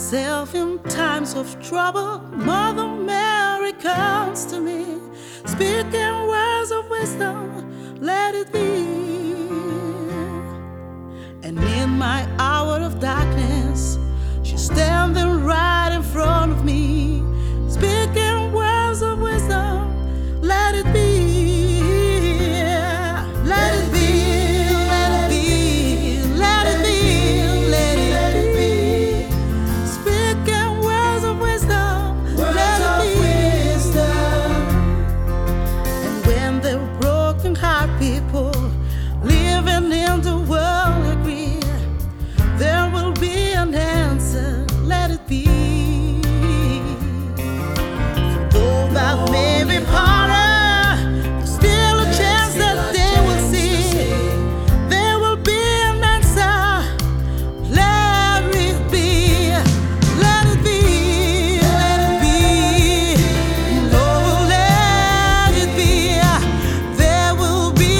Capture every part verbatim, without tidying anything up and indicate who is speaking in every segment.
Speaker 1: myself in times of trouble, Mother Mary comes to me, speaking words of wisdom, let it be. And in my hour of darkness, she's standing right in front of me, speaking words of wisdom, let it be. Let it be. People living in the world agree there will be an answer, let it be. Though that may be harder, there's still a chance that they will see there will be an answer, let it be. Let it be, let it be, oh let it be. There will be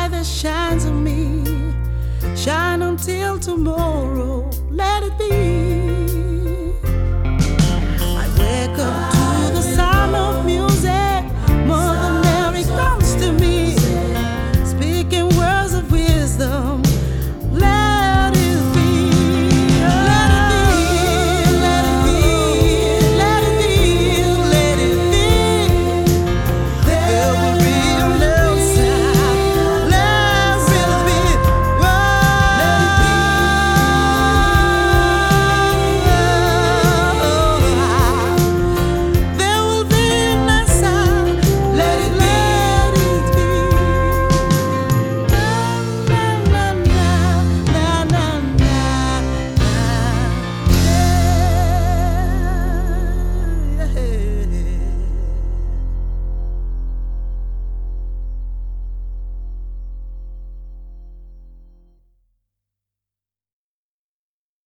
Speaker 1: shines on me, shine until tomorrow, let it be.